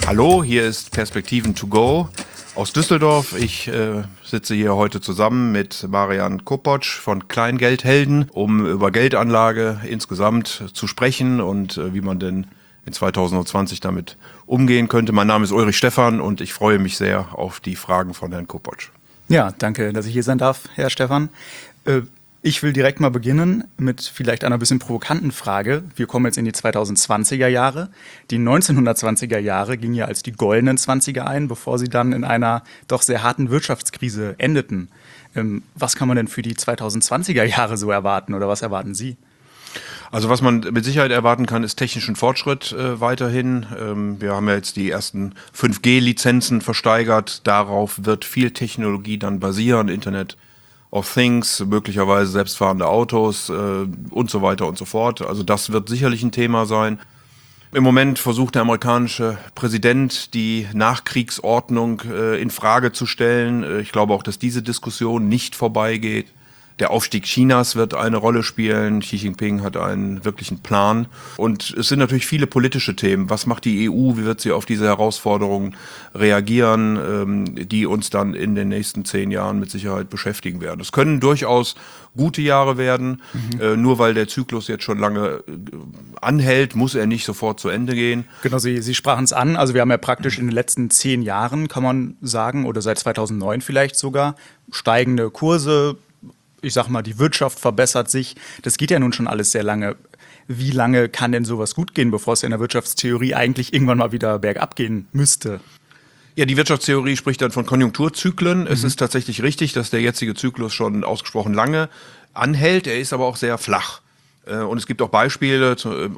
Hallo, hier ist Perspektiven to go aus Düsseldorf. Ich sitze hier heute zusammen mit Marian Kopotsch von Kleingeldhelden, um über Geldanlage insgesamt zu sprechen und wie man denn in 2020 damit umgehen könnte. Mein Name ist Ulrich Stephan und ich freue mich sehr auf die Fragen von Herrn Kopotsch. Ja, danke, dass ich hier sein darf, Herr Stephan. Ich will direkt mal beginnen mit vielleicht einer bisschen provokanten Frage. Wir kommen jetzt in die 2020er Jahre. Die 1920er Jahre gingen ja als die goldenen 20er ein, bevor sie dann in einer doch sehr harten Wirtschaftskrise endeten. Was kann man denn für die 2020er Jahre so erwarten oder was erwarten Sie? Also was man mit Sicherheit erwarten kann, ist technischen Fortschritt weiterhin. Wir haben ja jetzt die ersten 5G-Lizenzen versteigert. Darauf wird viel Technologie dann basieren, Internet of Things, möglicherweise selbstfahrende Autos und so weiter und so fort. Also das wird sicherlich ein Thema sein. Im Moment versucht der amerikanische Präsident, die Nachkriegsordnung in Frage zu stellen. Ich glaube auch, dass diese Diskussion nicht vorbeigeht. Der Aufstieg Chinas wird eine Rolle spielen. Xi Jinping hat einen wirklichen Plan. Und es sind natürlich viele politische Themen. Was macht die EU? Wie wird sie auf diese Herausforderungen reagieren, die uns dann in den nächsten 10 Jahren mit Sicherheit beschäftigen werden? Es können durchaus gute Jahre werden. Nur weil der Zyklus jetzt schon lange anhält, muss er nicht sofort zu Ende gehen. Genau, Sie sprachen es an. Also wir haben ja praktisch in den letzten 10 Jahren, kann man sagen, oder seit 2009 vielleicht sogar, steigende Kurse. Ich sag mal, die Wirtschaft verbessert sich. Das geht ja nun schon alles sehr lange. Wie lange kann denn sowas gut gehen, bevor es in der Wirtschaftstheorie eigentlich irgendwann mal wieder bergab gehen müsste? Ja, die Wirtschaftstheorie spricht dann von Konjunkturzyklen. Es ist tatsächlich richtig, dass der jetzige Zyklus schon ausgesprochen lange anhält. Er ist aber auch sehr flach. Und es gibt auch Beispiele,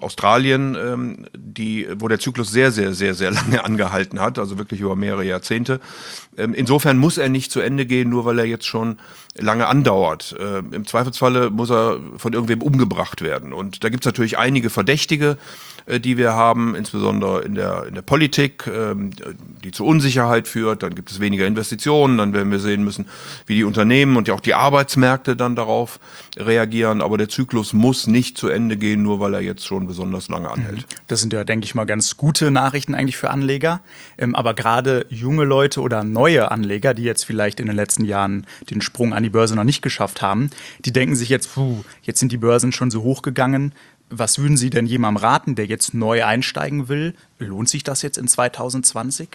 Australien, wo der Zyklus sehr, sehr, sehr, sehr lange angehalten hat, also wirklich über mehrere Jahrzehnte. Insofern muss er nicht zu Ende gehen, nur weil er jetzt schon lange andauert. Im Zweifelsfalle muss er von irgendwem umgebracht werden. Und da gibt es natürlich einige Verdächtige, die wir haben, insbesondere in der Politik, die zu Unsicherheit führt. Dann gibt es weniger Investitionen, dann werden wir sehen müssen, wie die Unternehmen und ja auch die Arbeitsmärkte dann darauf reagieren. Aber der Zyklus muss nicht zu Ende gehen, nur weil er jetzt schon besonders lange anhält. Das sind ja, denke ich mal, ganz gute Nachrichten eigentlich für Anleger. Aber gerade junge Leute oder neue Anleger, die jetzt vielleicht in den letzten Jahren den Sprung an die Börse noch nicht geschafft haben, die denken sich jetzt, jetzt sind die Börsen schon so hoch gegangen. Was würden Sie denn jemandem raten, der jetzt neu einsteigen will? Lohnt sich das jetzt in 2020?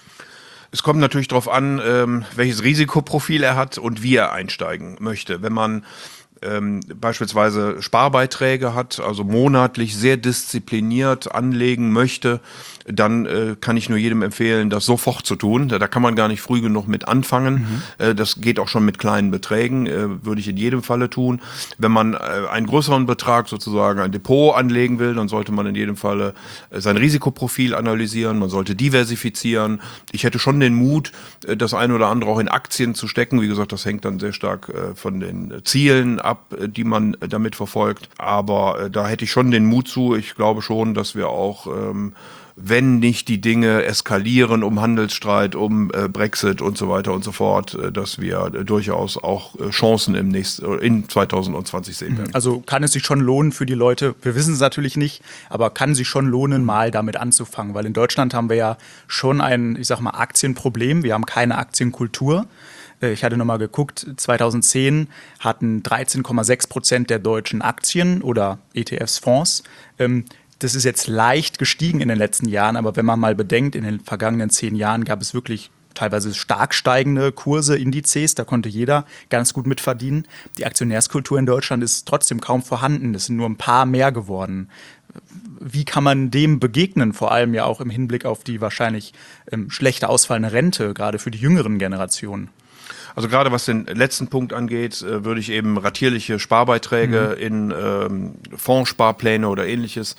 Es kommt natürlich darauf an, welches Risikoprofil er hat und wie er einsteigen möchte. Wenn man beispielsweise Sparbeiträge hat, also monatlich sehr diszipliniert anlegen möchte, dann kann ich nur jedem empfehlen, das sofort zu tun. Da kann man gar nicht früh genug mit anfangen. Das geht auch schon mit kleinen Beträgen, würde ich in jedem Falle tun. Wenn man einen größeren Betrag, sozusagen ein Depot anlegen will, dann sollte man in jedem Falle sein Risikoprofil analysieren, man sollte diversifizieren. Ich hätte schon den Mut, das eine oder andere auch in Aktien zu stecken. Wie gesagt, das hängt dann sehr stark von den Zielen ab, die man damit verfolgt. Aber da hätte ich schon den Mut zu. Ich glaube schon, dass wir auch wenn nicht die Dinge eskalieren um Handelsstreit, um Brexit und so weiter und so fort, dass wir durchaus auch Chancen in 2020 sehen werden. Also kann es sich schon lohnen für die Leute, wir wissen es natürlich nicht, aber kann es sich schon lohnen, mal damit anzufangen? Weil in Deutschland haben wir ja schon ein, ich sag mal, Aktienproblem. Wir haben keine Aktienkultur. Ich hatte nochmal geguckt, 2010 hatten 13,6% der deutschen Aktien oder ETFs, Fonds. Das ist jetzt leicht gestiegen in den letzten Jahren, aber wenn man mal bedenkt, in den vergangenen 10 Jahren gab es wirklich teilweise stark steigende Kurse, Indizes, da konnte jeder ganz gut mitverdienen. Die Aktionärskultur in Deutschland ist trotzdem kaum vorhanden, es sind nur ein paar mehr geworden. Wie kann man dem begegnen, vor allem ja auch im Hinblick auf die wahrscheinlich schlechter ausfallende Rente, gerade für die jüngeren Generationen? Also gerade was den letzten Punkt angeht, würde ich eben ratierliche Sparbeiträge in Fondssparpläne oder ähnliches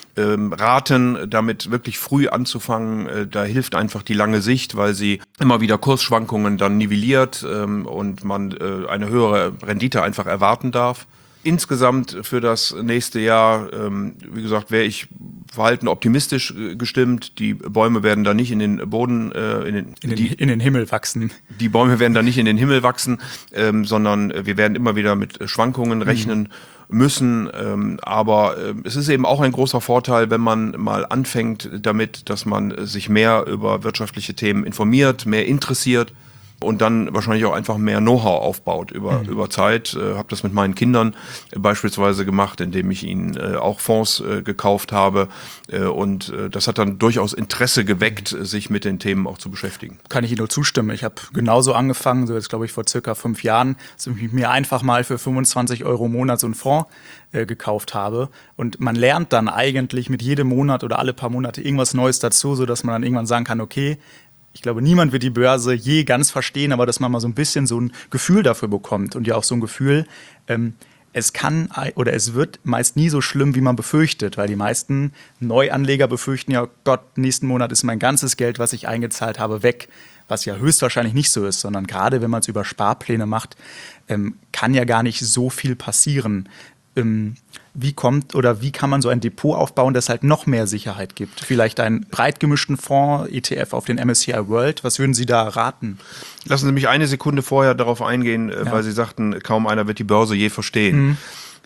raten, damit wirklich früh anzufangen. Da hilft einfach die lange Sicht, weil sie immer wieder Kursschwankungen dann nivelliert und man eine höhere Rendite einfach erwarten darf. Insgesamt für das nächste Jahr, wie gesagt, wäre ich verhalten optimistisch gestimmt. Die Bäume werden da nicht in den Boden, in den Himmel wachsen. Die Bäume werden da nicht in den Himmel wachsen, sondern wir werden immer wieder mit Schwankungen rechnen müssen. Aber es ist eben auch ein großer Vorteil, wenn man mal anfängt damit, dass man sich mehr über wirtschaftliche Themen informiert, mehr interessiert. Und dann wahrscheinlich auch einfach mehr Know-how aufbaut über Zeit. Habe das mit meinen Kindern beispielsweise gemacht, indem ich ihnen auch Fonds gekauft habe. Und das hat dann durchaus Interesse geweckt, sich mit den Themen auch zu beschäftigen. Kann ich Ihnen nur zustimmen. Ich habe genauso angefangen, so jetzt glaube ich vor circa 5 Jahren, dass ich mir einfach mal für 25 € im Monat so einen Fonds gekauft habe. Und man lernt dann eigentlich mit jedem Monat oder alle paar Monate irgendwas Neues dazu, sodass man dann irgendwann sagen kann, okay, ich glaube, niemand wird die Börse je ganz verstehen, aber dass man mal so ein bisschen so ein Gefühl dafür bekommt und ja auch so ein Gefühl, es kann oder es wird meist nie so schlimm, wie man befürchtet, weil die meisten Neuanleger befürchten ja, Gott, nächsten Monat ist mein ganzes Geld, was ich eingezahlt habe, weg, was ja höchstwahrscheinlich nicht so ist, sondern gerade wenn man es über Sparpläne macht, kann ja gar nicht so viel passieren. Wie kann man so ein Depot aufbauen, das halt noch mehr Sicherheit gibt? Vielleicht einen breit gemischten Fonds, ETF auf den MSCI World. Was würden Sie da raten? Lassen Sie mich eine Sekunde vorher darauf eingehen, weil Sie sagten, kaum einer wird die Börse je verstehen.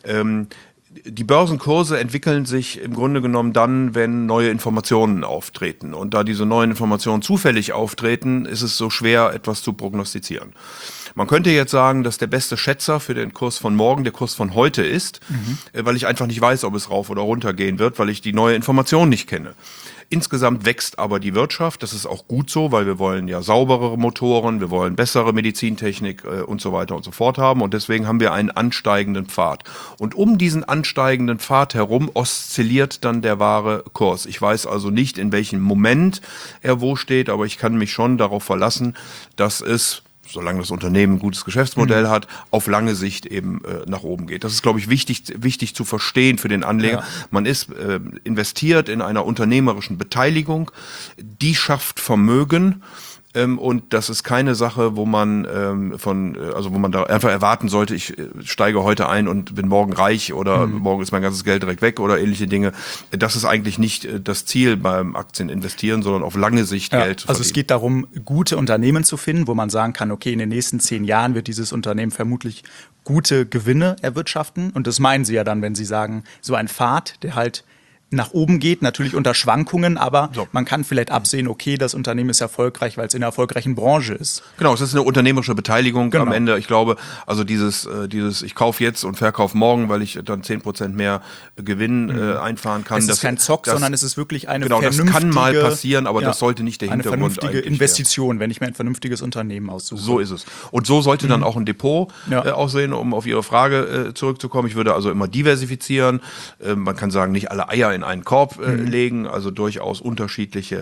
Die Börsenkurse entwickeln sich im Grunde genommen dann, wenn neue Informationen auftreten. Und da diese neuen Informationen zufällig auftreten, ist es so schwer, etwas zu prognostizieren. Man könnte jetzt sagen, dass der beste Schätzer für den Kurs von morgen der Kurs von heute ist, weil ich einfach nicht weiß, ob es rauf oder runter gehen wird, weil ich die neue Information nicht kenne. Insgesamt wächst aber die Wirtschaft, das ist auch gut so, weil wir wollen ja sauberere Motoren, wir wollen bessere Medizintechnik und so weiter und so fort haben und deswegen haben wir einen ansteigenden Pfad. Und um diesen ansteigenden Pfad herum oszilliert dann der wahre Kurs. Ich weiß also nicht, in welchem Moment er wo steht, aber ich kann mich schon darauf verlassen, dass es, solange das Unternehmen ein gutes Geschäftsmodell hat, auf lange Sicht eben nach oben geht. Das ist, glaube ich, wichtig zu verstehen für den Anleger. Ja. Man ist investiert in einer unternehmerischen Beteiligung, die schafft Vermögen. Und das ist keine Sache, wo man wo man da einfach erwarten sollte, ich steige heute ein und bin morgen reich oder morgen ist mein ganzes Geld direkt weg oder ähnliche Dinge. Das ist eigentlich nicht das Ziel beim Aktieninvestieren, sondern auf lange Sicht Geld zu verdienen. Also es geht darum, gute Unternehmen zu finden, wo man sagen kann, okay, in den nächsten 10 Jahren wird dieses Unternehmen vermutlich gute Gewinne erwirtschaften. Und das meinen Sie ja dann, wenn Sie sagen, so ein Pfad, der halt nach oben geht, natürlich unter Schwankungen, aber man kann vielleicht absehen, okay, das Unternehmen ist erfolgreich, weil es in einer erfolgreichen Branche ist. Genau, es ist eine unternehmerische Beteiligung am Ende. Ich glaube, also dieses ich kaufe jetzt und verkaufe morgen, weil ich dann 10% mehr Gewinn einfahren kann. Es ist kein Zock, sondern es ist wirklich eine vernünftige... Genau, das kann mal passieren, aber das sollte nicht der Hintergrund eine vernünftige Investition, wenn ich mir ein vernünftiges Unternehmen aussuche. So ist es. Und so sollte dann auch ein Depot aussehen, um auf Ihre Frage zurückzukommen. Ich würde also immer diversifizieren. Man kann sagen, nicht alle Eier in einen Korb legen, also durchaus unterschiedliche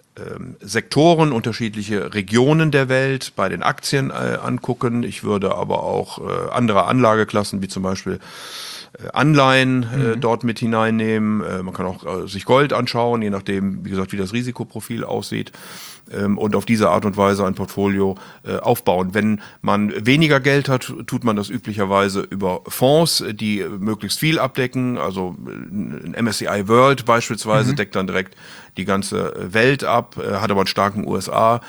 Sektoren, unterschiedliche Regionen der Welt bei den Aktien angucken. Ich würde aber auch andere Anlageklassen, wie zum Beispiel Anleihen dort mit hineinnehmen. Man kann auch sich Gold anschauen, je nachdem, wie gesagt, wie das Risikoprofil aussieht. Und auf diese Art und Weise ein Portfolio aufbauen. Wenn man weniger Geld hat, tut man das üblicherweise über Fonds, die möglichst viel abdecken. Also ein MSCI World beispielsweise deckt dann direkt die ganze Welt ab, hat aber einen starken USA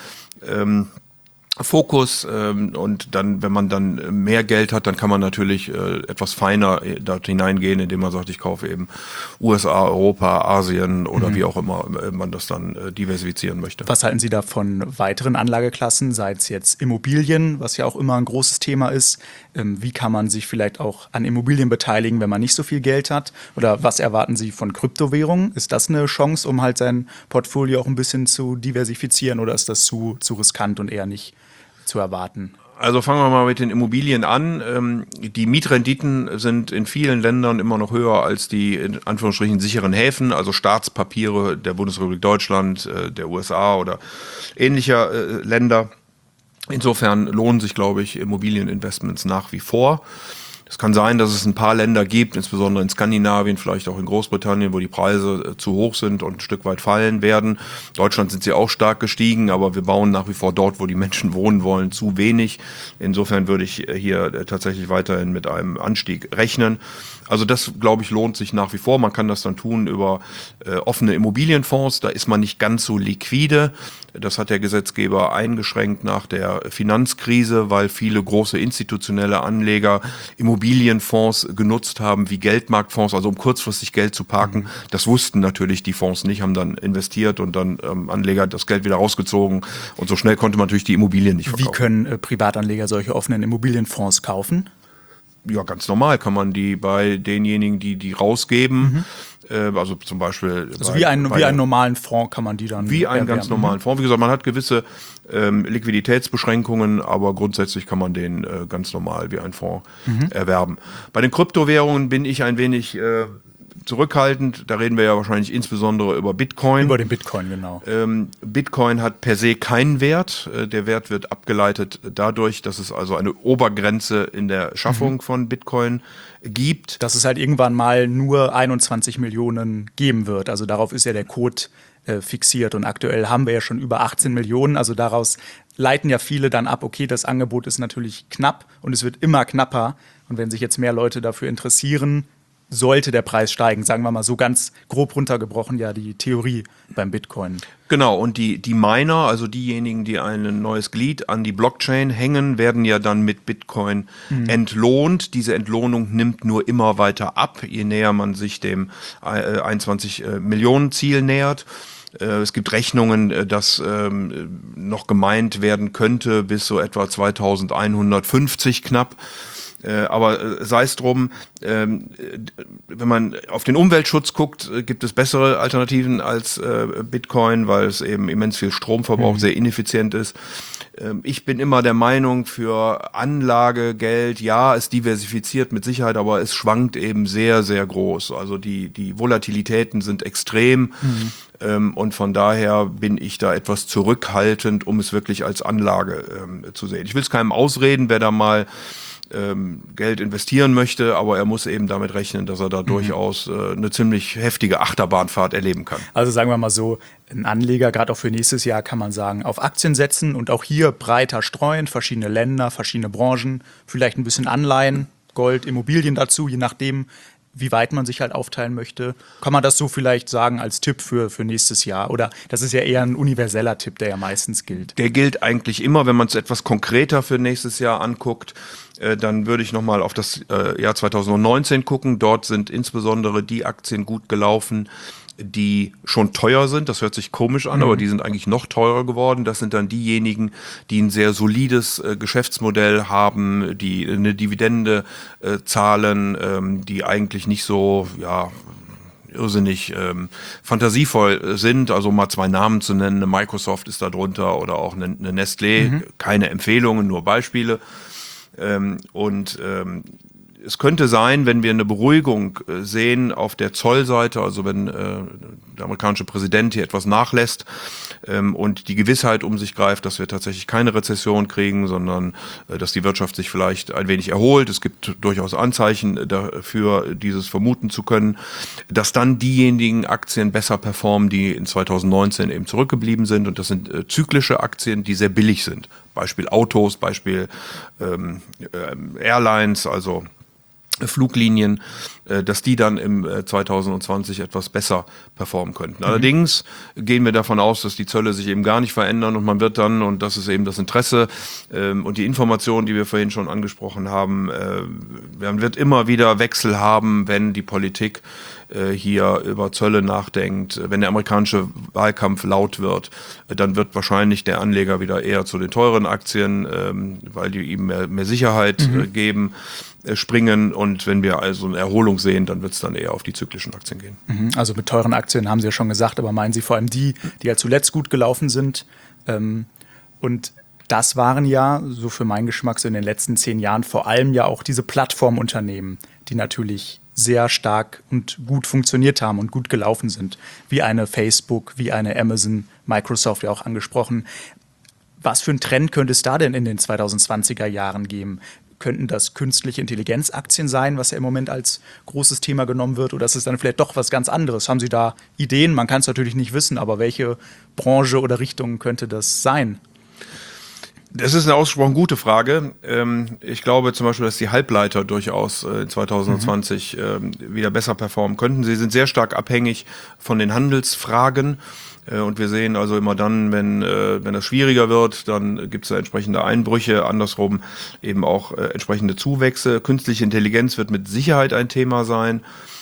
Fokus und dann, wenn man dann mehr Geld hat, dann kann man natürlich etwas feiner dort hineingehen, indem man sagt, ich kaufe eben USA, Europa, Asien oder wie auch immer man das dann diversifizieren möchte. Was halten Sie da von weiteren Anlageklassen, sei es jetzt Immobilien, was ja auch immer ein großes Thema ist? Wie kann man sich vielleicht auch an Immobilien beteiligen, wenn man nicht so viel Geld hat? Oder was erwarten Sie von Kryptowährungen? Ist das eine Chance, um halt sein Portfolio auch ein bisschen zu diversifizieren oder ist das zu riskant und eher nicht zu erwarten? Also fangen wir mal mit den Immobilien an. Die Mietrenditen sind in vielen Ländern immer noch höher als die in Anführungsstrichen sicheren Häfen, also Staatspapiere der Bundesrepublik Deutschland, der USA oder ähnlicher Länder. Insofern lohnen sich, glaube ich, Immobilieninvestments nach wie vor. Es kann sein, dass es ein paar Länder gibt, insbesondere in Skandinavien, vielleicht auch in Großbritannien, wo die Preise zu hoch sind und ein Stück weit fallen werden. In Deutschland sind sie auch stark gestiegen, aber wir bauen nach wie vor dort, wo die Menschen wohnen wollen, zu wenig. Insofern würde ich hier tatsächlich weiterhin mit einem Anstieg rechnen. Also das, glaube ich, lohnt sich nach wie vor. Man kann das dann tun über offene Immobilienfonds. Da ist man nicht ganz so liquide. Das hat der Gesetzgeber eingeschränkt nach der Finanzkrise, weil viele große institutionelle Anleger Immobilienfonds genutzt haben wie Geldmarktfonds, also um kurzfristig Geld zu parken. Das wussten natürlich die Fonds nicht, haben dann investiert und dann Anleger das Geld wieder rausgezogen. Und so schnell konnte man natürlich die Immobilien nicht verkaufen. Wie können Privatanleger solche offenen Immobilienfonds kaufen? Ja, ganz normal kann man die bei denjenigen, die rausgeben, also zum Beispiel. Also wie einen normalen Fonds kann man die dann wie einen ganz normalen Fonds. Wie gesagt, man hat gewisse Liquiditätsbeschränkungen, aber grundsätzlich kann man den ganz normal wie ein Fonds erwerben. Bei den Kryptowährungen bin ich ein wenig zurückhaltend. Da reden wir ja wahrscheinlich insbesondere über Bitcoin. Über den Bitcoin, genau. Bitcoin hat per se keinen Wert. Der Wert wird abgeleitet dadurch, dass es also eine Obergrenze in der Schaffung von Bitcoin gibt. Dass es halt irgendwann mal nur 21 Millionen geben wird. Also darauf ist ja der Code fixiert. Und aktuell haben wir ja schon über 18 Millionen. Also daraus leiten ja viele dann ab, okay, das Angebot ist natürlich knapp und es wird immer knapper. Und wenn sich jetzt mehr Leute dafür interessieren, sollte der Preis steigen, sagen wir mal so ganz grob runtergebrochen, ja die Theorie beim Bitcoin. Genau, und die Miner, also diejenigen, die ein neues Glied an die Blockchain hängen, werden ja dann mit Bitcoin entlohnt. Diese Entlohnung nimmt nur immer weiter ab, je näher man sich dem 21 Millionen Ziel nähert. Es gibt Rechnungen, dass noch gemeint werden könnte bis so etwa 2150 knapp. Aber sei es drum, wenn man auf den Umweltschutz guckt, gibt es bessere Alternativen als Bitcoin, weil es eben immens viel Strom verbraucht, sehr ineffizient ist. Ich bin immer der Meinung, für Anlagegeld, ja, es diversifiziert mit Sicherheit, aber es schwankt eben sehr, sehr groß. Also die Volatilitäten sind extrem. Und von daher bin ich da etwas zurückhaltend, um es wirklich als Anlage zu sehen. Ich will es keinem ausreden, wer da mal Geld investieren möchte, aber er muss eben damit rechnen, dass er da durchaus eine ziemlich heftige Achterbahnfahrt erleben kann. Also sagen wir mal so, ein Anleger, gerade auch für nächstes Jahr, kann man sagen, auf Aktien setzen und auch hier breiter streuen, verschiedene Länder, verschiedene Branchen, vielleicht ein bisschen Anleihen, Gold, Immobilien dazu, je nachdem, wie weit man sich halt aufteilen möchte. Kann man das so vielleicht sagen als Tipp für nächstes Jahr? Oder das ist ja eher ein universeller Tipp, der ja meistens gilt. Der gilt eigentlich immer, wenn man es etwas konkreter für nächstes Jahr anguckt. Dann würde ich nochmal auf das Jahr 2019 gucken. Dort sind insbesondere die Aktien gut gelaufen, die schon teuer sind. Das hört sich komisch an, aber die sind eigentlich noch teurer geworden. Das sind dann diejenigen, die ein sehr solides Geschäftsmodell haben, die eine Dividende zahlen, die eigentlich nicht so, ja, irrsinnig fantasievoll sind. Also mal zwei Namen zu nennen, eine Microsoft ist da drunter oder auch eine Nestlé. Keine Empfehlungen, nur Beispiele. Es könnte sein, wenn wir eine Beruhigung sehen auf der Zollseite, also wenn der amerikanische Präsident hier etwas nachlässt und die Gewissheit um sich greift, dass wir tatsächlich keine Rezession kriegen, sondern dass die Wirtschaft sich vielleicht ein wenig erholt. Es gibt durchaus Anzeichen dafür, dieses vermuten zu können, dass dann diejenigen Aktien besser performen, die in 2019 eben zurückgeblieben sind. Und das sind zyklische Aktien, die sehr billig sind. Beispiel Autos, Beispiel Airlines, also Fluglinien, dass die dann im 2020 etwas besser performen könnten. Allerdings gehen wir davon aus, dass die Zölle sich eben gar nicht verändern und man wird dann, und das ist eben das Interesse und die Information, die wir vorhin schon angesprochen haben, man wird immer wieder Wechsel haben, wenn die Politik hier über Zölle nachdenkt. Wenn der amerikanische Wahlkampf laut wird, dann wird wahrscheinlich der Anleger wieder eher zu den teuren Aktien, weil die ihm mehr Sicherheit geben, springen. Und wenn wir also eine Erholung sehen, dann wird es dann eher auf die zyklischen Aktien gehen. Also mit teuren Aktien haben Sie ja schon gesagt, aber meinen Sie vor allem die ja zuletzt gut gelaufen sind? Und das waren ja, so für meinen Geschmack, so in den letzten 10 Jahren vor allem ja auch diese Plattformunternehmen, die natürlich sehr stark und gut funktioniert haben und gut gelaufen sind. Wie eine Facebook, wie eine Amazon, Microsoft ja auch angesprochen. Was für einen Trend könnte es da denn in den 2020er Jahren geben? könnten das künstliche Intelligenzaktien sein, was ja im Moment als großes Thema genommen wird, oder ist es dann vielleicht doch was ganz anderes? Haben Sie da Ideen? Man kann es natürlich nicht wissen, aber welche Branche oder Richtung könnte das sein? Das ist eine ausgesprochen gute Frage. Ich glaube zum Beispiel, dass die Halbleiter durchaus 2020 wieder besser performen könnten. Sie sind sehr stark abhängig von den Handelsfragen. Und wir sehen also immer dann, wenn das schwieriger wird, dann gibt es da entsprechende Einbrüche, andersrum eben auch entsprechende Zuwächse. Künstliche Intelligenz wird mit Sicherheit ein Thema sein.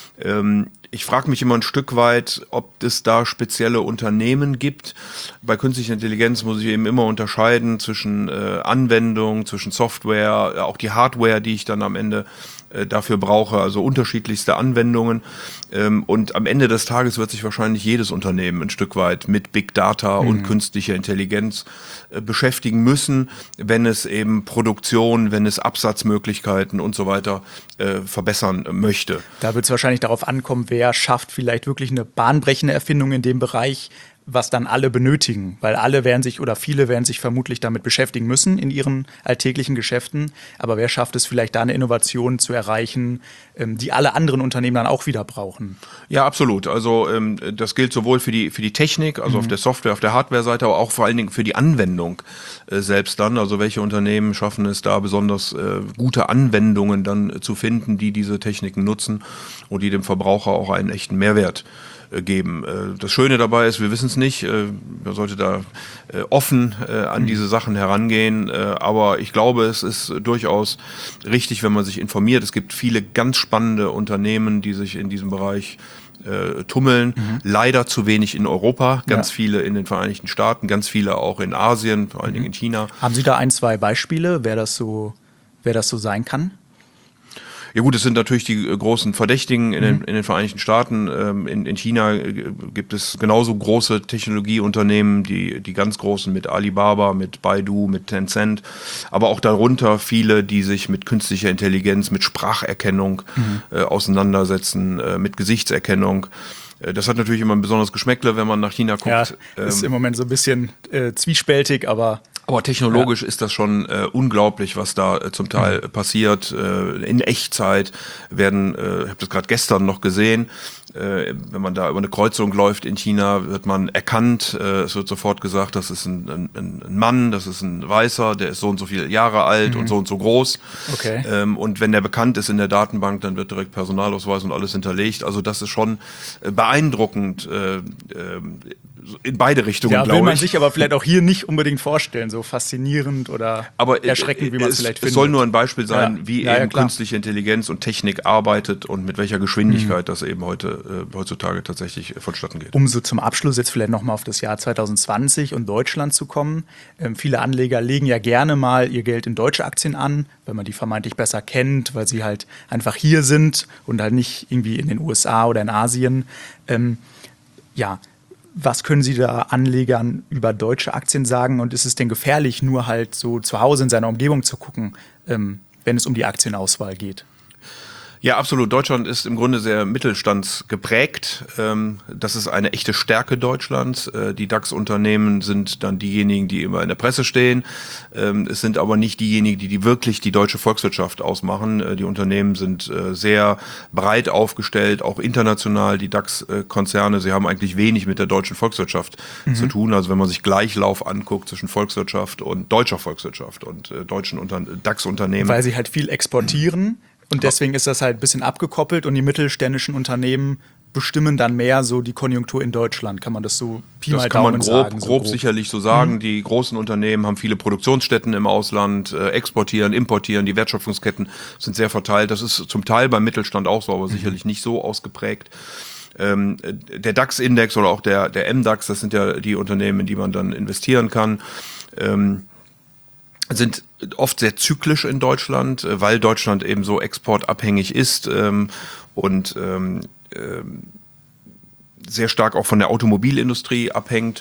Ich frage mich immer ein Stück weit, ob es da spezielle Unternehmen gibt. Bei künstlicher Intelligenz muss ich eben immer unterscheiden zwischen Anwendung, zwischen Software, auch die Hardware, die ich dann am Ende dafür brauche, also unterschiedlichste Anwendungen. Und am Ende des Tages wird sich wahrscheinlich jedes Unternehmen ein Stück weit mit Big Data und künstlicher Intelligenz beschäftigen müssen, wenn es eben Produktion, wenn es Absatzmöglichkeiten und so weiter verbessern möchte. Da wird es wahrscheinlich darauf ankommen, wer schafft vielleicht wirklich eine bahnbrechende Erfindung in dem Bereich, was dann alle benötigen, weil alle werden sich oder viele werden sich vermutlich damit beschäftigen müssen in ihren alltäglichen Geschäften. Aber wer schafft es vielleicht da eine Innovation zu erreichen, die alle anderen Unternehmen dann auch wieder brauchen? Ja, absolut. Also das gilt sowohl für die Technik, also auf der Software, auf der Hardware-Seite, aber auch vor allen Dingen für die Anwendung selbst dann. Also welche Unternehmen schaffen es da besonders gute Anwendungen dann zu finden, die diese Techniken nutzen und die dem Verbraucher auch einen echten Mehrwert geben. Das Schöne dabei ist, wir wissen es nicht, man sollte da offen an diese Sachen herangehen, aber ich glaube, es ist durchaus richtig, wenn man sich informiert. Es gibt viele ganz spannende Unternehmen, die sich in diesem Bereich tummeln. Leider zu wenig in Europa, ganz viele in den Vereinigten Staaten, ganz viele auch in Asien, vor allen Dingen in China. Haben Sie da ein, zwei Beispiele, wer das so sein kann? Ja gut, es sind natürlich die großen Verdächtigen in den Vereinigten Staaten. In China gibt es genauso große Technologieunternehmen, die ganz großen mit Alibaba, mit Baidu, mit Tencent, aber auch darunter viele, die sich mit künstlicher Intelligenz, mit Spracherkennung auseinandersetzen, mit Gesichtserkennung. Das hat natürlich immer ein besonderes Geschmäckle, wenn man nach China guckt. Ja, ist im Moment so ein bisschen zwiespältig, aber technologisch ist das schon unglaublich, was da zum Teil passiert. In Echtzeit werden, ich habe das gerade gestern noch gesehen, wenn man da über eine Kreuzung läuft in China, wird man erkannt. Es wird sofort gesagt, das ist ein Mann, das ist ein Weißer, der ist so und so viele Jahre alt und so groß. Okay. Und wenn der bekannt ist in der Datenbank, dann wird direkt Personalausweis und alles hinterlegt. Also das ist schon beeindruckend in beide Richtungen, glaube ich. Ja, will man sich aber vielleicht auch hier nicht unbedingt vorstellen, so faszinierend oder erschreckend, wie man es vielleicht findet. Es soll nur ein Beispiel sein, wie eben künstliche Intelligenz und Technik arbeitet und mit welcher Geschwindigkeit das eben heutzutage tatsächlich vonstatten geht. Um so zum Abschluss jetzt vielleicht nochmal auf das Jahr 2020 und Deutschland zu kommen. Viele Anleger legen ja gerne mal ihr Geld in deutsche Aktien an, weil man die vermeintlich besser kennt, weil sie halt einfach hier sind und halt nicht irgendwie in den USA oder in Asien. Was können Sie da Anlegern über deutsche Aktien sagen? Und ist es denn gefährlich, nur halt so zu Hause in seiner Umgebung zu gucken, wenn es um die Aktienauswahl geht? Ja, absolut. Deutschland ist im Grunde sehr mittelstandsgeprägt. Das ist eine echte Stärke Deutschlands. Die DAX-Unternehmen sind dann diejenigen, die immer in der Presse stehen. Es sind aber nicht diejenigen, die wirklich die deutsche Volkswirtschaft ausmachen. Die Unternehmen sind sehr breit aufgestellt, auch international. Die DAX-Konzerne, sie haben eigentlich wenig mit der deutschen Volkswirtschaft zu tun. Also wenn man sich Gleichlauf anguckt zwischen Volkswirtschaft und deutscher Volkswirtschaft und deutschen DAX-Unternehmen. Weil sie halt viel exportieren. Und deswegen ist das halt ein bisschen abgekoppelt und die mittelständischen Unternehmen bestimmen dann mehr so die Konjunktur in Deutschland. Kann man das so Pi mal Daumen sagen? Das kann man grob sicherlich so sagen. Die großen Unternehmen haben viele Produktionsstätten im Ausland, exportieren, importieren, die Wertschöpfungsketten sind sehr verteilt. Das ist zum Teil beim Mittelstand auch so, aber sicherlich nicht so ausgeprägt. Der DAX-Index oder auch der MDAX, das sind ja die Unternehmen, in die man dann investieren kann, sind oft sehr zyklisch in Deutschland, weil Deutschland eben so exportabhängig ist und sehr stark auch von der Automobilindustrie abhängt,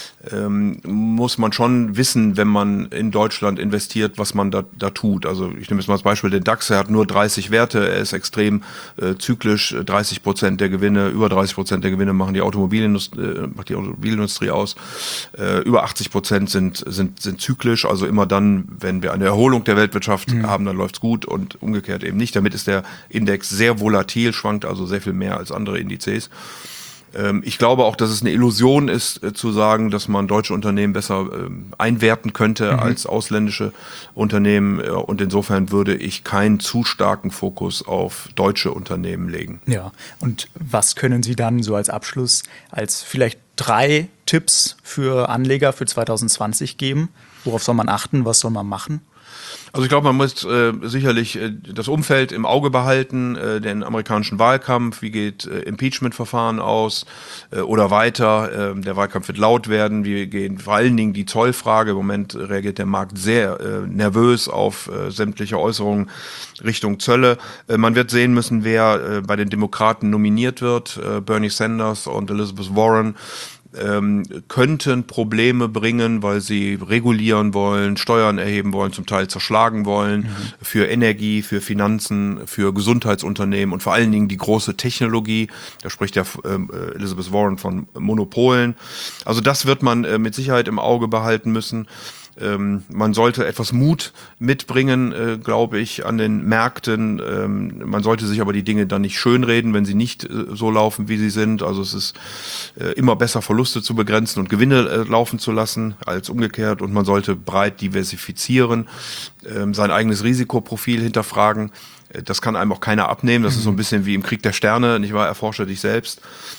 muss man schon wissen, wenn man in Deutschland investiert, was man da tut. Also ich nehme jetzt mal als Beispiel den DAX, er hat nur 30 Werte, er ist extrem zyklisch, 30% der Gewinne, über 30% der Gewinne macht die Automobilindustrie aus, über 80% sind zyklisch, also immer dann, wenn wir eine Erholung der Weltwirtschaft haben, dann läuft's gut und umgekehrt eben nicht. Damit ist der Index sehr volatil, schwankt also sehr viel mehr als andere Indizes. Ich glaube auch, dass es eine Illusion ist, zu sagen, dass man deutsche Unternehmen besser einwerten könnte als ausländische Unternehmen. Und insofern würde ich keinen zu starken Fokus auf deutsche Unternehmen legen. Ja, und was können Sie dann so als Abschluss als vielleicht 3 Tipps für Anleger für 2020 geben? Worauf soll man achten? Was soll man machen? Also ich glaube, man muss sicherlich das Umfeld im Auge behalten, den amerikanischen Wahlkampf, wie geht Impeachment-Verfahren aus oder weiter. Der Wahlkampf wird laut werden, wie gehen vor allen Dingen die Zollfrage. Im Moment reagiert der Markt sehr nervös auf sämtliche Äußerungen Richtung Zölle. Man wird sehen müssen, wer bei den Demokraten nominiert wird. Bernie Sanders und Elizabeth Warren könnten Probleme bringen, weil sie regulieren wollen, Steuern erheben wollen, zum Teil zerschlagen wollen, für Energie, für Finanzen, für Gesundheitsunternehmen und vor allen Dingen die große Technologie. Da spricht ja Elizabeth Warren von Monopolen. Also das wird man mit Sicherheit im Auge behalten müssen. Man sollte etwas Mut mitbringen, glaube ich, an den Märkten. Man sollte sich aber die Dinge dann nicht schönreden, wenn sie nicht so laufen, wie sie sind. Also es ist immer besser, Verluste zu begrenzen und Gewinne laufen zu lassen, als umgekehrt. Und man sollte breit diversifizieren, sein eigenes Risikoprofil hinterfragen. Das kann einem auch keiner abnehmen. Das ist so ein bisschen wie im Krieg der Sterne, nicht wahr? Erforsche dich selbst.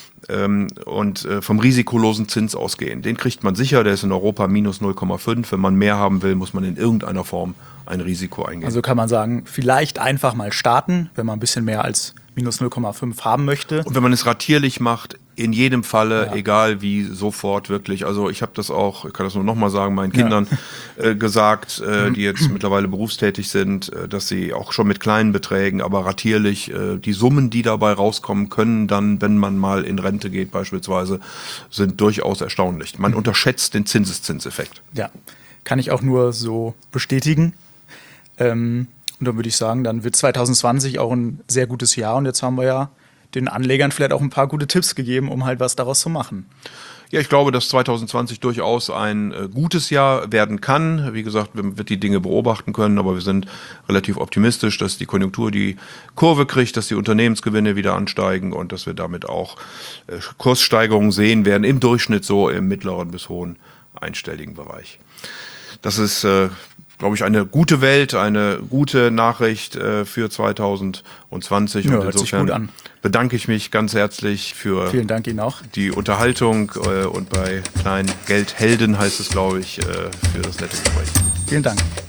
Und vom risikolosen Zins ausgehen. Den kriegt man sicher, der ist in Europa minus 0,5. Wenn man mehr haben will, muss man in irgendeiner Form ein Risiko eingehen. Also kann man sagen, vielleicht einfach mal starten, wenn man ein bisschen mehr als minus 0,5 haben möchte. Und wenn man es ratierlich macht, in jedem Falle, egal wie, sofort wirklich. Also ich habe das auch, ich kann das nur nochmal sagen, meinen Kindern gesagt, die jetzt mittlerweile berufstätig sind, dass sie auch schon mit kleinen Beträgen, aber ratierlich, die Summen, die dabei rauskommen können, dann, wenn man mal in Rente geht beispielsweise, sind durchaus erstaunlich. Man unterschätzt den Zinseszinseffekt. Ja, kann ich auch nur so bestätigen. Und dann würde ich sagen, dann wird 2020 auch ein sehr gutes Jahr. Und jetzt haben wir ja den Anlegern vielleicht auch ein paar gute Tipps gegeben, um halt was daraus zu machen. Ja, ich glaube, dass 2020 durchaus ein gutes Jahr werden kann. Wie gesagt, man wird die Dinge beobachten können, aber wir sind relativ optimistisch, dass die Konjunktur die Kurve kriegt, dass die Unternehmensgewinne wieder ansteigen und dass wir damit auch Kurssteigerungen sehen werden, im Durchschnitt so im mittleren bis hohen einstelligen Bereich. Das ist, glaube ich, eine gute Welt, eine gute Nachricht für 2020. Ja, und hört sich gut an. Bedanke ich mich ganz herzlich für Vielen Dank Ihnen auch. Die Unterhaltung und bei kleinen Geldhelden heißt es, glaube ich, für das nette Gespräch. Vielen Dank.